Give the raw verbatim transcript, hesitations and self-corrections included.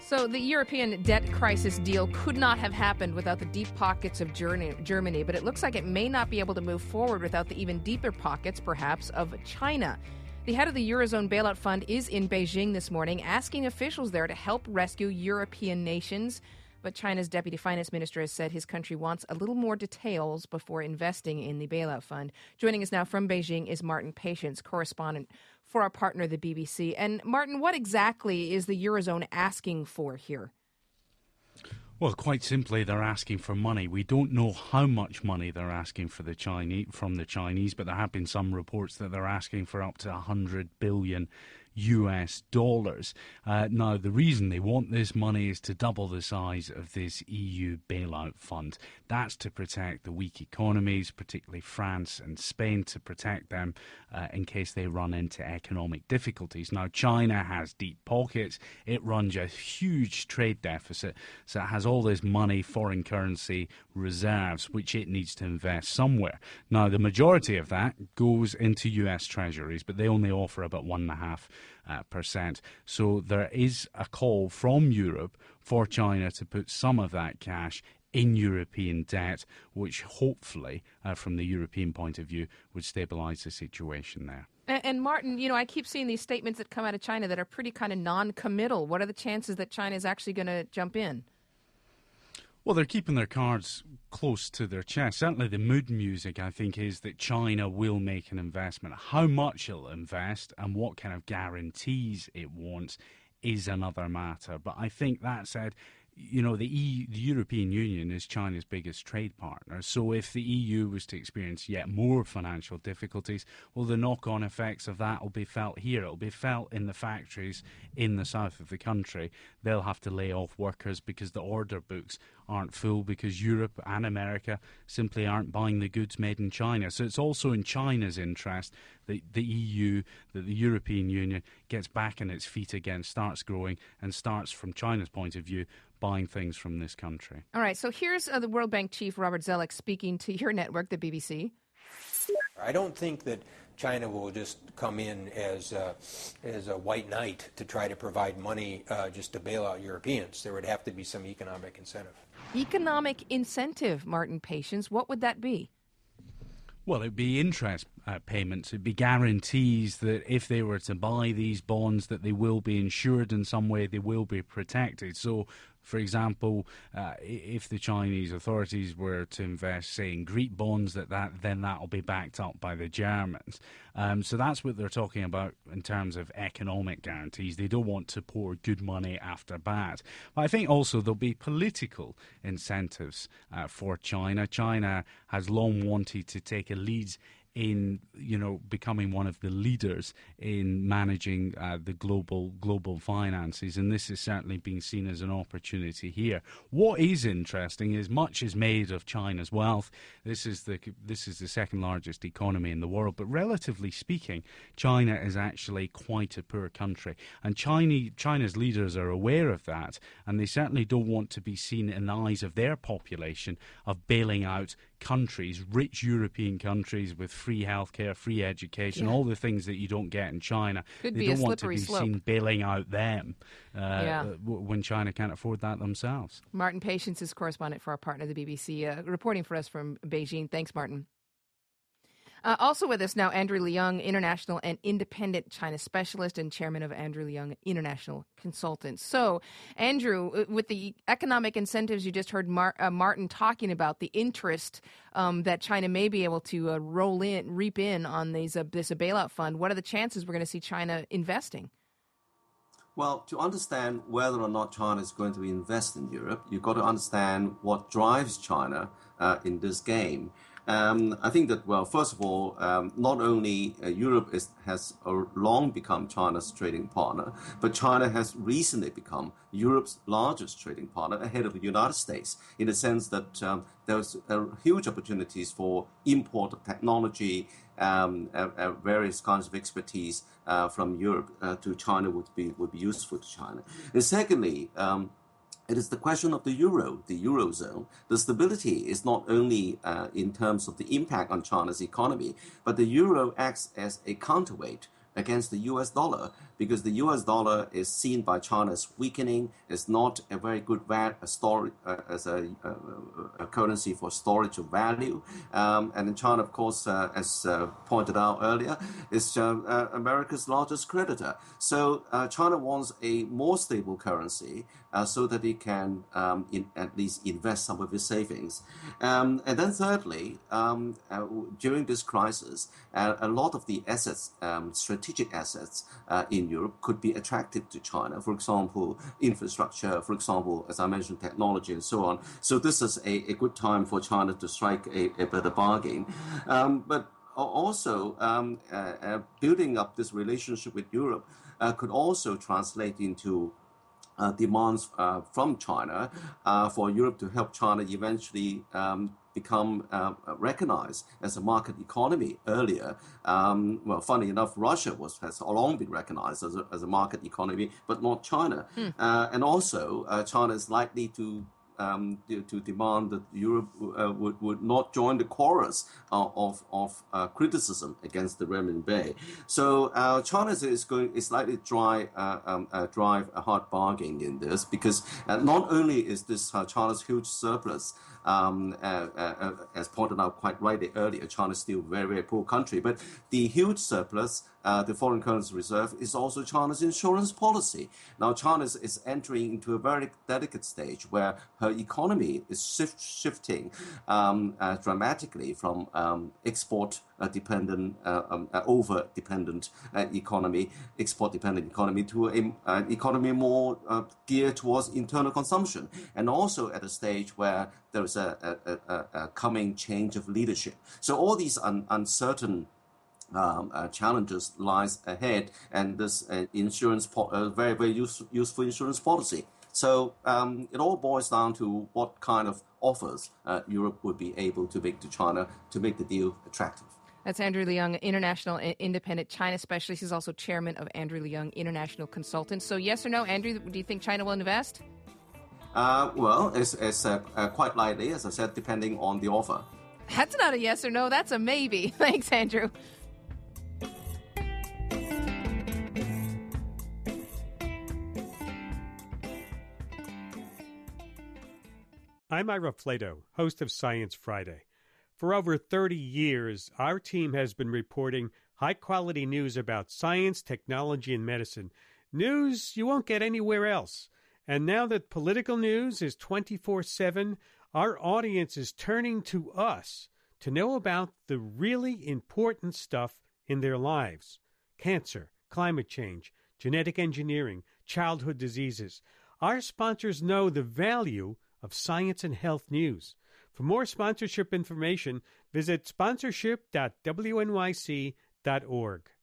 So the European debt crisis deal could not have happened without the deep pockets of Germany, but it looks like it may not be able to move forward without the even deeper pockets, perhaps, of China. The head of the Eurozone Bailout Fund is in Beijing this morning, asking officials there to help rescue European nations. But China's deputy finance minister has said his country wants a little more details before investing in the bailout fund. Joining us now from Beijing is Martin Patience, correspondent for our partner, the B B C. And Martin, what exactly is the Eurozone asking for here? Well, quite simply, they're asking for money. We don't know how much money they're asking for the Chinese, from the Chinese, but there have been some reports that they're asking for up to one hundred billion U S dollars. Uh, now, the reason they want this money is to double the size of this E U bailout fund. That's to protect the weak economies, particularly France and Spain, to protect them uh, in case they run into economic difficulties. Now, China has deep pockets. It runs a huge trade deficit, so it has all this money, foreign currency reserves, which it needs to invest somewhere. Now, the majority of that goes into U S treasuries, but they only offer about one and a half Uh, percent. So there is a call from Europe for China to put some of that cash in European debt, which hopefully, uh, from the European point of view, would stabilise the situation there. And, and Martin, you know, I keep seeing these statements that come out of China that are pretty kind of non-committal. What are the chances that China is actually going to jump in? Well, they're keeping their cards close to their chest. Certainly the mood music, I think, is that China will make an investment. How much it'll invest and what kind of guarantees it wants is another matter. But I think that said, you know, the, e- the European Union is China's biggest trade partner. So if the E U was to experience yet more financial difficulties, well, the knock-on effects of that will be felt here. It'll be felt in the factories in the south of the country. They'll have to lay off workers because the order books aren't full, because Europe and America simply aren't buying the goods made in China. So it's also in China's interest that the E U, that the European Union gets back on its feet again, starts growing, and starts, from China's point of view, buying things from this country. All right, so here's uh, the World Bank chief, Robert Zoellick, speaking to your network, the B B C. I don't think that China will just come in as a, as a white knight to try to provide money uh, just to bail out Europeans. There would have to be some economic incentive. Economic incentive, Martin Patience, what would that be? Well, it'd be interest uh, payments. It'd be guarantees that if they were to buy these bonds, that they will be insured in some way, they will be protected. So, for example, uh, if the Chinese authorities were to invest, say, in Greek bonds, that, that then that will be backed up by the Germans. Um, so that's what they're talking about in terms of economic guarantees. They don't want to pour good money after bad. But I think also there'll be political incentives uh, for China. China has long wanted to take a lead in, you know, becoming one of the leaders in managing uh, the global global finances, and this is certainly being seen as an opportunity here. What is interesting is much is made of China's wealth. This is the this is the second largest economy in the world, but relatively speaking, China is actually quite a poor country, and China, China's leaders are aware of that, and they certainly don't want to be seen in the eyes of their population of bailing out countries, rich European countries with free healthcare, free education, yeah. all the things that you don't get in China. Could they be don't a want to be slope. seen bailing out them uh, yeah. when China can't afford that themselves. Martin Patience is correspondent for our partner, the B B C, uh, reporting for us from Beijing. Thanks, Martin. Uh, also with us now, Andrew Leung, international and independent China specialist and chairman of Andrew Leung International Consultants. So, Andrew, with the economic incentives you just heard Mar- uh, Martin talking about, the interest um, that China may be able to uh, roll in, reap in on these, uh, this uh, bailout fund, what are the chances we're going to see China investing? Well, to understand whether or not China is going to invest in Europe, you've got to understand what drives China uh, in this game. Um, I think that, well, first of all, um, not only uh, Europe is, has uh, long become China's trading partner, but China has recently become Europe's largest trading partner ahead of the United States, in the sense that um, there's uh, huge opportunities for import of technology, um, uh, uh, various kinds of expertise uh, from Europe uh, to China would be would be useful to China. And secondly, um, it is the question of the euro, the eurozone. The stability is not only uh, in terms of the impact on China's economy, but the euro acts as a counterweight against the U S dollar. because the U S dollar is seen by China as weakening. It's not a very good va- a store, uh, as a, a, a currency for storage of value. Um, and in China, of course, uh, as uh, pointed out earlier, is uh, uh, America's largest creditor. So uh, China wants a more stable currency uh, so that it can um, in, at least invest some of its savings. Um, and then thirdly, um, uh, during this crisis, uh, a lot of the assets, um, strategic assets uh, in Europe could be attracted to China. For example, infrastructure, for example, as I mentioned, technology and so on. So this is a, a good time for China to strike a, a better bargain. Um, but also, um, uh, uh, building up this relationship with Europe uh, could also translate into uh, demands uh, from China uh, for Europe to help China eventually um, become uh, recognized as a market economy earlier. Um, well, funny enough, Russia was has long been recognized as a, as a market economy, but not China. Mm. Uh, and also, uh, China is likely to Um, to demand that Europe uh, would, would not join the chorus uh, of of uh, criticism against the renminbi. So uh, China is going is likely to try uh, um, uh, drive a hard bargain in this, because uh, not only is this uh, China's huge surplus, um, uh, uh, as pointed out quite rightly earlier, China is still a very very poor country, but the huge surplus, Uh, the foreign currency reserve, is also China's insurance policy. Now, China is, is entering into a very delicate stage where her economy is shift, shifting um, uh, dramatically from um, export-dependent, uh, um, uh, over-dependent uh, economy, export-dependent economy, to an uh, economy more uh, geared towards internal consumption, and also at a stage where there is a, a, a, a coming change of leadership. So all these un, uncertain Um, uh, challenges lies ahead, and this uh, insurance po- uh, very very use- useful insurance policy. So um, it all boils down to what kind of offers uh, Europe would be able to make to China to make the deal attractive. That's Andrew Leung, International Independent China Specialist. He's also chairman of Andrew Leung International Consultants. So yes or no, Andrew, do you think China will invest? Uh, well, it's, it's uh, uh, quite likely, as I said, depending on the offer. That's not a yes or no, that's a maybe. Thanks, Andrew. I'm Ira Flato, host of Science Friday. For over thirty years, our team has been reporting high-quality news about science, technology, and medicine. News you won't get anywhere else. And now that political news is twenty-four seven, our audience is turning to us to know about the really important stuff in their lives. Cancer, climate change, genetic engineering, childhood diseases. Our sponsors know the value of science and health news. For more sponsorship information, visit sponsorship dot w n y c dot org.